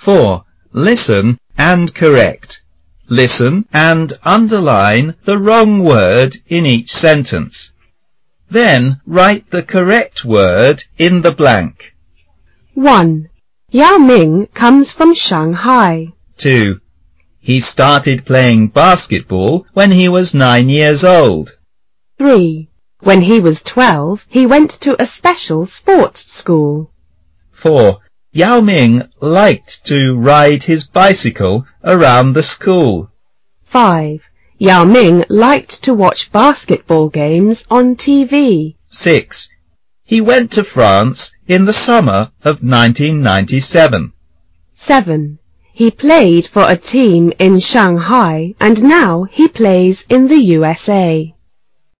4. Listen and correct. Listen and underline the wrong word in each sentence. Then write the correct word in the blank. 1. Yao Ming comes from Shanghai. 2. He started playing basketball when he was 9 years old. 3. When he was 12, he went to a special sports school. 4. Yao Ming liked to ride his bicycle around the school. 5. Yao Ming liked to watch basketball games on TV. 6. He went to France in the summer of 1997. 7. He played for a team in Shanghai and now he plays in the USA.